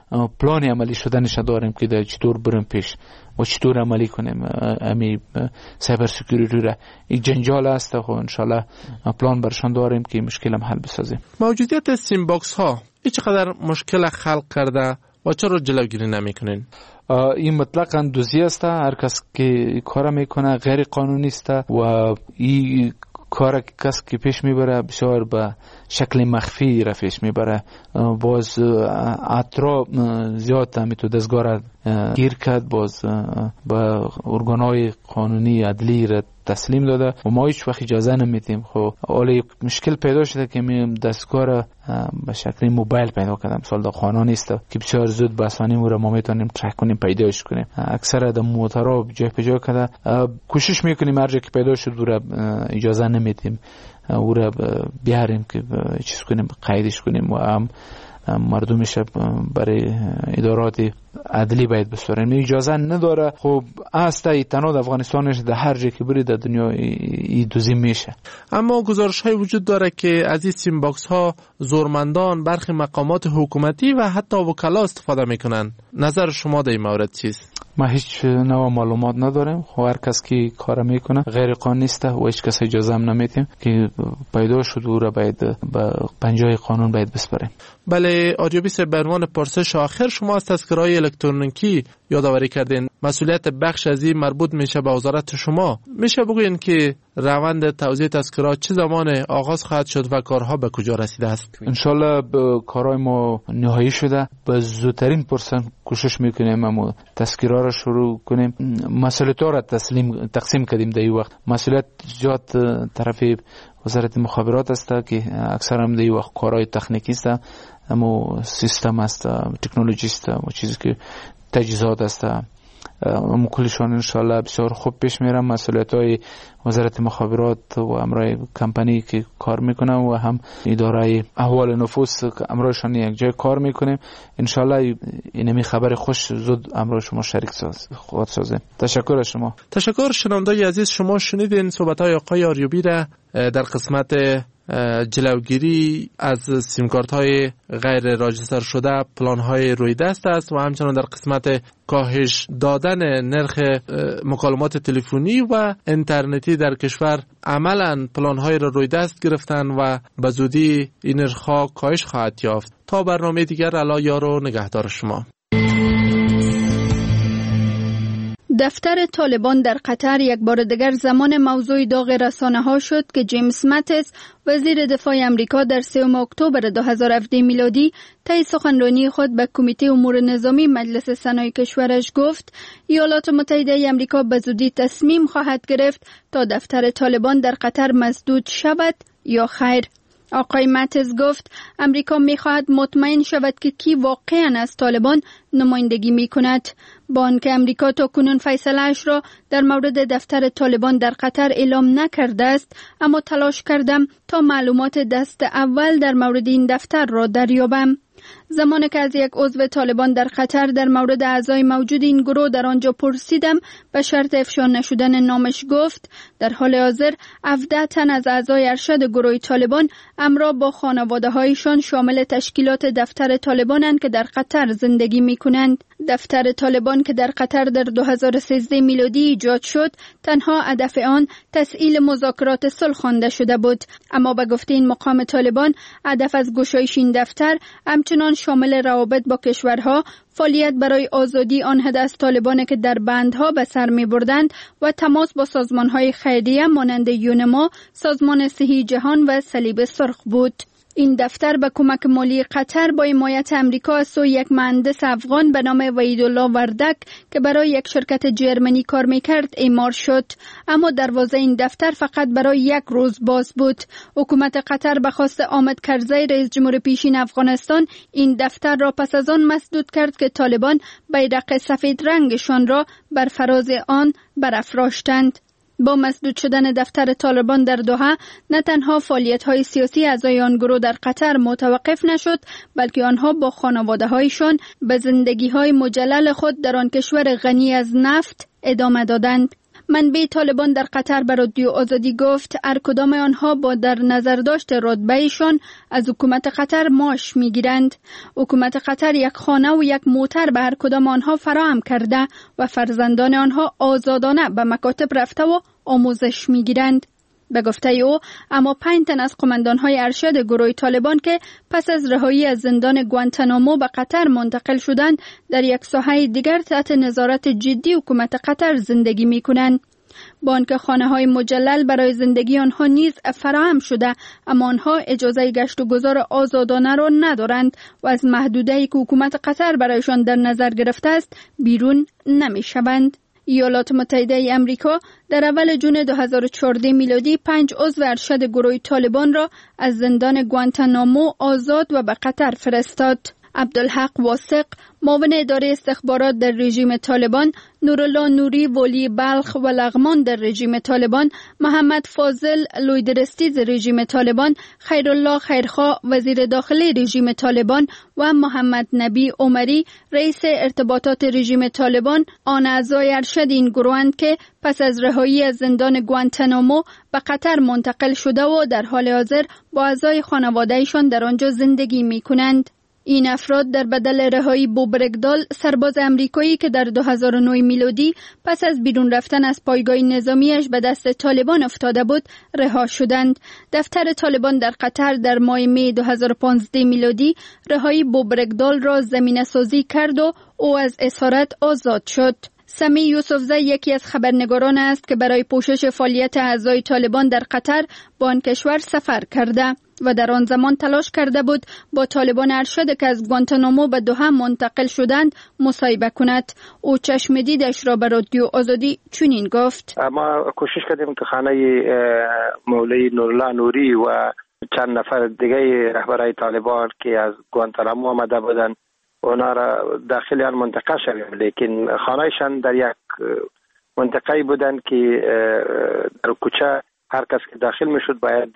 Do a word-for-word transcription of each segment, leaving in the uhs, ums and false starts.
پلان عملی شدنش داریم که در چطور بریم پیش و چطور عملی کنیم امی سایبر سکیوریتی را. این جنجال است و انشالله پلان برشان داریم که مشکل هم حل بسازیم. موجودیت سیم باکس ها این چقدر مشکل خلق کرده و چرا جلوگیری نمیکنین؟ این مطلقاً دوزی است. هر کس که کار میکنه غیر قانونی است و این کار کس که پیش میبره بسیار به شکل مخفی را پیش میبره. باز اطراف زیاد همیتو دستگاه را گیر کرد، باز به ارگانهای قانونی عدلی را تسلیم داده و ما هیچ وقت اجازه نمیدیم. خب حالا مشکل پیدا شده که می دستگاه را به شکل موبایل پیدا کردم. مثلا در قانون است که بسیار زود به آسانی او را ما میتونیم ترک کنیم، پیداش کنیم. اکثر در موتورها جای به جای کرده کوشش میکنیم هر جا که پیدا شد او را اجازه نمیدیم او را بیاریم که چیز کنیم، قیدش کنیم و هم مردمش برای ادارات عدلی باید بسپاریم. اجازه نداره. خب است ای تنها در افغانستانش در هر جایی که بری در دنیا این دوزی میشه. اما گزارش های وجود داره که از این سیم باکس ها زورمندان، برخی مقامات حکومتی و حتی وکلا استفاده میکنن. نظر شما در این مورد چیست؟ ما هیچ نوع معلومات نداریم. خب هر کس که کار میکنه غیر قانونی است و هیچ کس اجازه هم نمیدیم که پیدا شد او را باید به پنجه قانون باید بسپاریم. بله آریابی صاحب، به عنوان پرسش آخر شما از تذکره‌های الکترونیکی یادآوری کردین. مسئولیت بخش از این مربوط میشه به وزارت شما. میشه بگوین که روند توزیع تذکرها چه زمان آغاز خواهد شد و کارها به کجا رسیده است؟ انشالله کارهای ما نهایی شده. به زودترین فرصت کوشش میکنیم اما تذکرها را شروع کنیم. مسئولیت را تسلیم تقسیم کردیم در این وقت. مسئولیت زیاد طرف وزارت مخابرات است که اکثر هم در این وقت کارهای تکنیکی است، اما سیستم است، تکنولوژی است و چیزی که تجهیزات است. اما کلشان انشالله بسیار خوب پیش میرم. مسئولیت های وزارت مخابرات و امرای کمپانی که کار میکنم و هم اداره احوال نفوس که امرایشان یک جای کار میکنیم. انشالله اینمی خبر خوش زود امرای شما شریک ساز خواهد سازه. تشکر از شما. تشکر. شنوندای عزیز، شما شنیدین صحبت های آقای آریابی را در قسمت جلوگیری از سیمکارت های غیر راجستر شده، پلان های روی دست است و همچنان در قسمت کاهش دادن نرخ مکالمات تلفنی و اینترنتی در کشور عملا پلان های را روی دست گرفتن و به زودی این نرخ ها کاهش خواهد یافت. تا برنامه دیگر، الا یار و نگهدار شما. دفتر طالبان در قطر یک بار دیگر زمان موضوع داغ رسانه ها شد که جیمز ماتیس وزیر دفاع امریکا در سوم اکتبر دو هزار و هفده میلادی طی سخنرانی خود به کمیته امور نظامی مجلس سنای کشورش گفت ایالات متحده امریکا به زودی تصمیم خواهد گرفت تا دفتر طالبان در قطر مسدود شود یا خیر. آقای ماتیس گفت امریکا می‌خواهد مطمئن شود که کی واقعاً از طالبان نمایندگی می‌کند. با آنکه امریکا تا کنون فیصله‌اش را در مورد دفتر طالبان در قطر اعلام نکرده است، اما تلاش کردم تا معلومات دست اول در مورد این دفتر را دریابم. زمانی که از یک عضو طالبان در قطر در مورد اعضای موجود این گروه در آنجا پرسیدم، به شرط افشا نشدن نامش گفت در حال حاضر هفده تن از اعضای ارشد گروه طالبان همراه با خانواده هایشان شامل تشکیلات دفتر طالبانند که در قطر زندگی می کنند. دفتر طالبان که در قطر در دو هزار و سیزده میلادی ایجاد شد، تنها هدف آن تسهیل مذاکرات صلح خوانده شده بود، اما به گفته این مقام طالبان هدف از گشایش این دفتر همچنان شامل روابط با کشورها، فعالیت برای آزادی آن از طالبان که در بندها به سر می بردند و تماس با سازمانهای خیریه مانند یونما، سازمان صحی جهان و صلیب سرخ بود. این دفتر به کمک مالی قطر با حمایت امریکا از سوی یک مهندس افغان به نام وحیدالله وردک که برای یک شرکت جرمنی کار میکرد اعمار شد، اما دروازه این دفتر فقط برای یک روز باز بود. حکومت قطر به خواست حامد کرزی رئیس جمهور پیشین افغانستان این دفتر را پس از آن مسدود کرد که طالبان بیرق سفید رنگشان را بر فراز آن برافراشتند. با مسدود شدن دفتر طالبان در دوحه، نه تنها فعالیت‌های سیاسی اعضای آن گروه در قطر متوقف نشد، بلکه آنها با خانواده‌هایشان به زندگی‌های مجلل خود در آن کشور غنی از نفت ادامه دادند. منبع طالبان در قطر به رادیو آزادی گفت هر کدام آنها با در نظر داشت رتبه‌شان از حکومت قطر معاش می‌گیرند. حکومت قطر یک خانه و یک موتر به هر کدام آنها فراهم کرده و فرزندان آنها آزادانه به مکاتب رفته و آموزش می‌گیرند. به گفته او اما پنج تن از قماندان‌های ارشد گروه طالبان که پس از رهایی از زندان گوانتانامو به قطر منتقل شدند در یک ساحه دیگر تحت نظارت جدی حکومت قطر زندگی می‌کنند. با آنکه خانه‌های مجلل برای زندگی آنها نیز فراهم شده، اما آنها اجازه گشت و گذار آزادانه را ندارند و از محدوده‌ای که حکومت قطر برایشان در نظر گرفته است بیرون نمی‌شوند. ایالات متحده ای امریکا در اول جون دو هزار و چهارده میلادی پنج عضو ارشد گروه طالبان را از زندان گوانتانامو آزاد و به قطر فرستاد. عبدالحق واثق، معاون اداره استخبارات در رژیم طالبان، نورالله نوری ولی بلخ و لغمان در رژیم طالبان، محمد فاضل لویدرستیز رژیم طالبان، خیرالله خیرخواه وزیر داخلی رژیم طالبان و محمد نبی عمری رئیس ارتباطات رژیم طالبان آن اعضای ارشد این گروهند که پس از رهایی از زندان گوانتانامو به قطر منتقل شده و در حال حاضر با اعضای خانواده‌شان در آنجا زندگی می‌کنند. این افراد در بدل رهایی بوب رگدال، سرباز امریکایی که در دو هزار و نه میلادی پس از بیرون رفتن از پایگاه نظامیش به دست طالبان افتاده بود، رها شدند. دفتر طالبان در قطر در ماه می دو هزار و پانزده میلادی رهایی بوب رگدال را زمینه سازی کرد و او از اسارت آزاد شد. سمی یوسفزی یکی از خبرنگاران است که برای پوشش فعالیت اعضای طالبان در قطر با آن کشور سفر کرده و در آن زمان تلاش کرده بود با طالبان ارشد که از گوانتانامو به دوحه منتقل شدند مصاحبه کند. او چشم دیدش را به رادیو آزادی چنین گفت: ما کوشش کردیم که خانه مولوی نورالله نوری و چند نفر دیگه رهبرای طالبان که از گوانتانامو آمده بودند اونا را داخل آن منطقه شویم، لیکن خانهشان در یک منطقه بودند که در کوچه هر کس که داخل میشد باید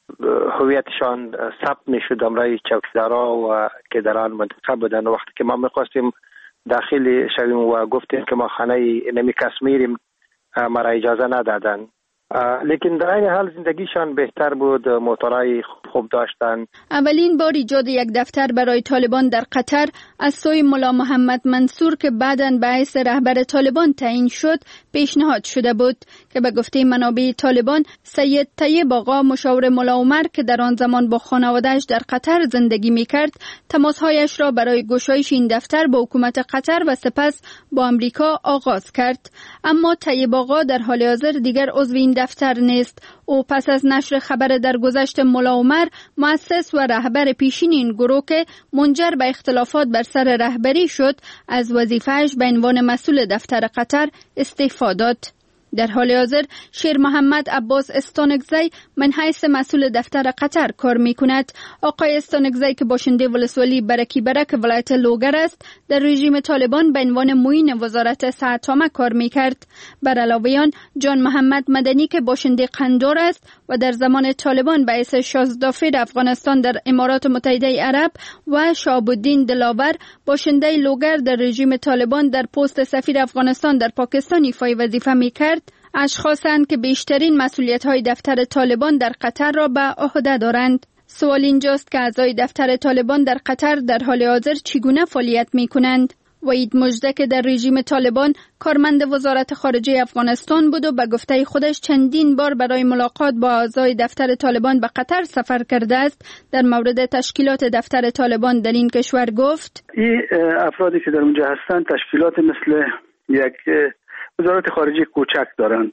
هویتشان ثبت میشد امرای چوکیدارا و که در آن منطقه بودند. وقتی که ما میخواستیم داخل شویم و گفتیم که ما خانه نمی کس میریم، ما را اجازه ندادند. لیکن در این حال زندگیشان بهتر بود، موتورای خوب داشتن. اولین بار ایجاد یک دفتر برای طالبان در قطر از سوی ملا محمد منصور که بعداً به حیث رهبر طالبان تعیین شد پیشنهاد شده بود که به گفته منابع طالبان سید طیب آقا مشاور ملا عمر که در آن زمان با خانواده‌اش در قطر زندگی می‌کرد تماس‌هایش را برای گشایش این دفتر با حکومت قطر و سپس با آمریکا آغاز کرد. اما طیب آقا در حال حاضر دیگر عضو این دفتر نیست. او پس از نشر خبر درگذشت ملا عمر، مؤسس و رهبر پیشین این گروه که منجر به اختلافات بر سر رهبری شد، از وظیفه‌اش به عنوان مسئول دفتر قطر استعفا داد. در حال حاضر شیر محمد عباس استانکزی من حیث مسئول دفتر قطر کار می کند. آقای استانکزی که باشنده ولسوالی برکی برک ولایت لوگر است، در رژیم طالبان به عنوان معین وزارت صحت عامه کار می کرد. بر علاوه آن جان محمد مدنی که باشنده قندار است و در زمان طالبان به حیث شازدافیر افغانستان در امارات متحده عرب و شهاب الدین دلاور باشنده لوگر در رژیم طالبان در پست سفیر افغانستان در پاکستان ایفای وظیفه می کرد، اشخاصند که بیشترین مسئولیت‌های دفتر طالبان در قطر را به عهده دارند. سوال اینجاست که اعضای دفتر طالبان در قطر در حال حاضر چگونه فعالیت می‌کنند؟ وحید مژده که در رژیم طالبان کارمند وزارت خارجه افغانستان بود و به گفته خودش چندین بار برای ملاقات با اعضای دفتر طالبان به قطر سفر کرده است، در مورد تشکیلات دفتر طالبان در این کشور گفت: این افرادی که در اونجا هستند تشکیلات مثل یک وزارت خارجه کوچک دارن.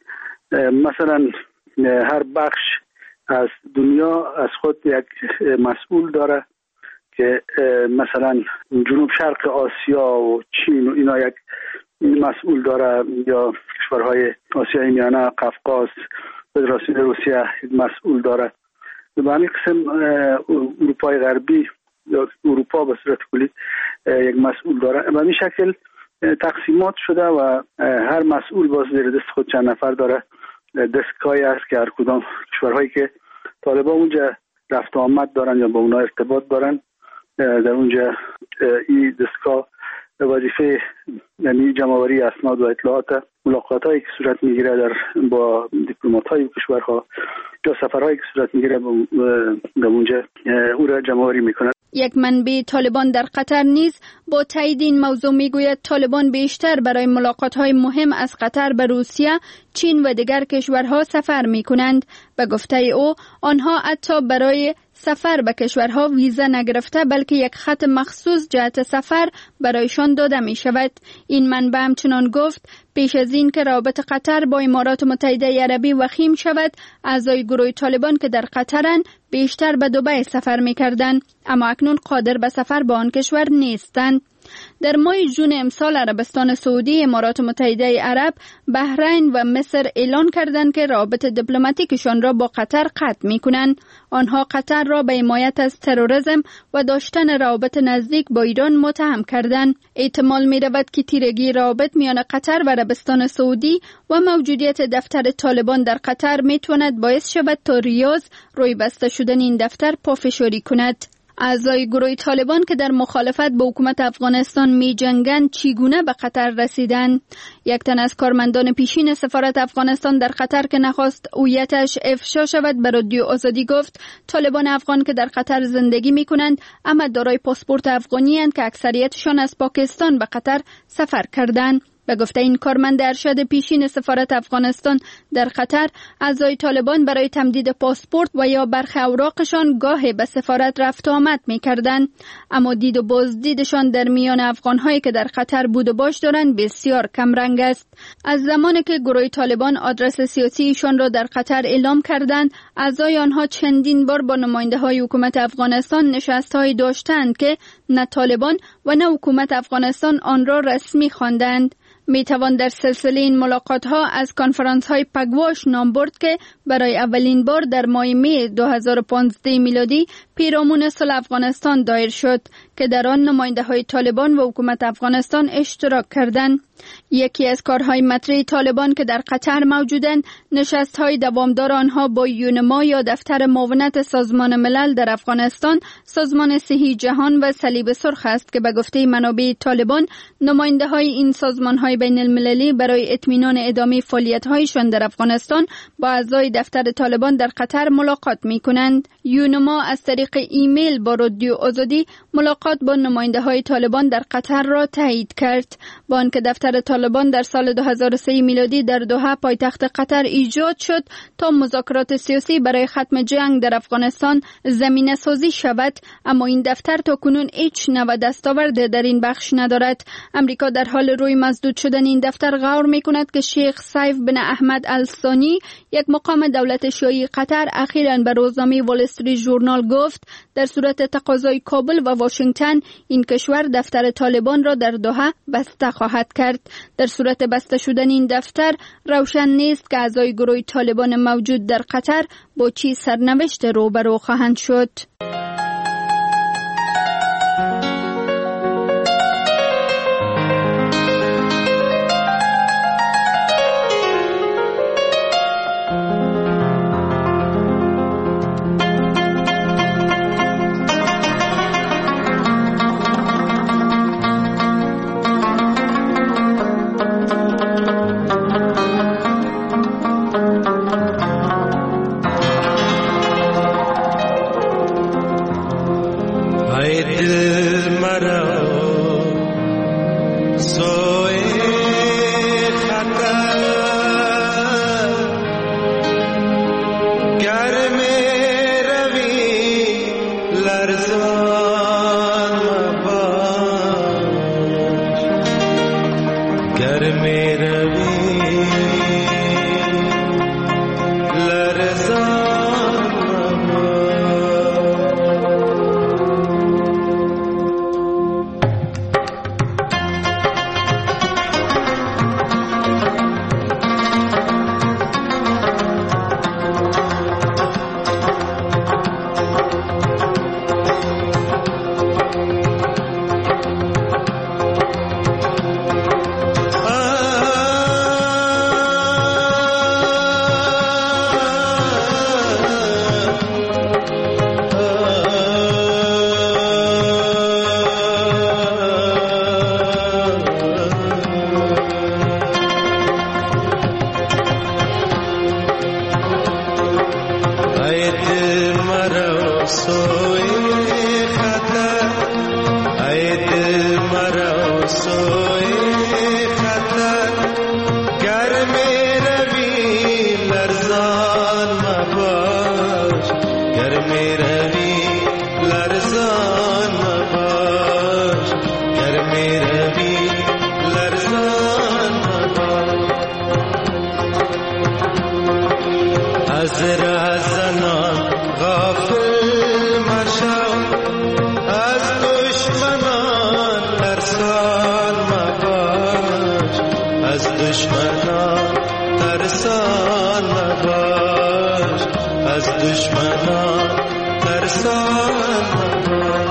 مثلا هر بخش از دنیا از خود یک مسئول داره که مثلا جنوب شرق آسیا و چین و اینا یک مسئول داره، یا کشورهای آسیای میانه، قفقاز، فدراسیون روسیه مسئول داره. به همین قسم اروپای غربی یا اروپا به صورت کلی یک مسئول داره. به همین شکل تقسیمات شده و هر مسئول باز زیر دست خود چند نفر داره. دستگاهی است که هر کدام کشورهایی که طالبان اونجا رفت و آمد دارن یا با اونا ارتباط دارن، در اونجا این دستگاه وظیفه یعنی جمع‌آوری اسناد و اطلاعات ملاقات‌هایی که صورت می‌گیره در با دیپلمات‌های کشورها یا سفرهایی که صورت می‌گیره در اونجا او را جمع‌آوری می‌کنه. یک منبع طالبان در قطر نیز با تایید این موضوع میگوید طالبان بیشتر برای ملاقات‌های مهم از قطر به روسیه، چین و دیگر کشورها سفر می‌کنند. به گفته او آنها حتی برای سفر به کشورها ویزا نگرفته بلکه یک خط مخصوص جهت سفر برایشان داده می شود. این منبع همچنان گفت پیش از این که رابطه قطر با امارات متحده عربی وخیم شود، اعضای گروه طالبان که در قطرند بیشتر به دبی سفر می کردند، اما اکنون قادر به سفر به آن کشور نیستند. در ماه ژوئن امسال عربستان سعودی، امارات متحده عرب، بحرین و مصر اعلان کردند که رابطه دیپلماتیکشان را با قطر قطع می‌کنند. آنها قطر را به حمایت از تروریسم و داشتن روابط نزدیک با ایران متهم کردند. احتمال می‌رود که تیرگی روابط میان قطر و عربستان سعودی و موجودیت دفتر طالبان در قطر می‌تواند باعث شود تا ریاض روی بسته شدن این دفتر پافشاری کند. اعضای گروه طالبان که در مخالفت با حکومت افغانستان می جنگند چگونه به قطر رسیدند؟ یک تن از کارمندان پیشین سفارت افغانستان در قطر که نخواست هویتش افشا شود به رادیو آزادی گفت طالبان افغان که در قطر زندگی می کنند اما دارای پاسپورت افغانی اند که اکثریتشان از پاکستان به قطر سفر کردند. به گفته این کارمند ارشد پیشین سفارت افغانستان در قطر، اعضای طالبان برای تمدید پاسپورت و یا برخی اوراقشان گاهی به سفارت رفت و آمد می‌کردند، اما دید و بازدیدشان در میان افغان‌هایی که در قطر بود و باش دارند بسیار کم رنگ است. از زمانی که گروه طالبان آدرس سیاسیشان را در قطر اعلام کردند، اعضای آنها چندین بار با نماینده‌های حکومت افغانستان نشست‌هایی داشتند که نه طالبان و نه حکومت افغانستان آن را رسمی خواندند. می توان در سلسله این ملاقات ها از کنفرانس های پگواش نام برد که برای اولین بار در ماه می دو هزار و پانزده میلادی پیرامون صلح افغانستان دایر شد که در آن نماینده های طالبان و حکومت افغانستان اشتراک کردند. یکی از کارهای مطرح طالبان که در قطر موجودند نشست های دوامدار آنها با یونما یا دفتر معاونت سازمان ملل در افغانستان، سازمان صحی جهان و صلیب سرخ است که به گفته منابع طالبان نماینده های این سازمان های بین المللی برای اطمینان ادامه فعالیت هایشان در افغانستان با اعضای دفتر طالبان در قطر ملاقات می کنند. یونما از طریق ایمیل با رادیو آزادی ملاقات با نماینده های طالبان در قطر را تایید کرد. با آنکه دفتر طالبان در سال دو هزار و سه میلادی در دوحه پایتخت قطر ایجاد شد تا مذاکرات سیاسی برای ختم جنگ در افغانستان زمینه سازی شود، اما این دفتر تا کنون هیچ نوع دستاورد در این بخش ندارد. امریکا در حال روی مسدود شدن این دفتر غور می کند که شیخ سیف بن احمد الثانی، یک مقام دولت شیعی قطر، اخیراً به روزنامه وال استریت ژورنال گفت در صورت تقاضای کابل و واشنگتن این کشور دفتر طالبان را در دوحه بسته خواهد کرد. در صورت بسته شدن این دفتر روشن نیست که اعضای گروه طالبان موجود در قطر با چی سرنوشت روبرو خواهند شد. Ah سوی خطر گرم روی لرزان مباش گرم روی لرزان مباش گرم روی لرزان مباش از رازنان غافل مشو از دشمنان ترسان مباش از دشمنان ترسان مباش از دشمنان ترسان مباش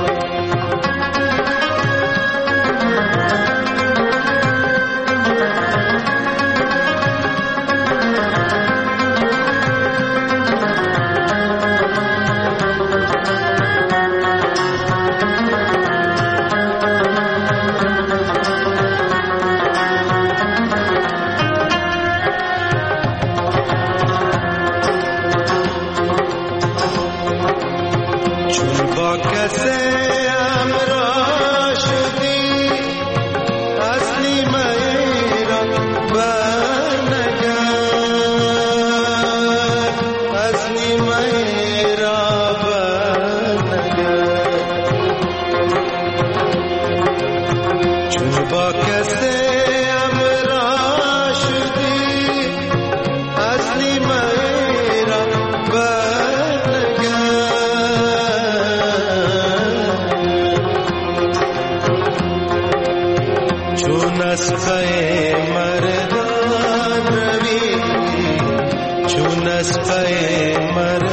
چون اسبه مردان روی چون اسبه مردان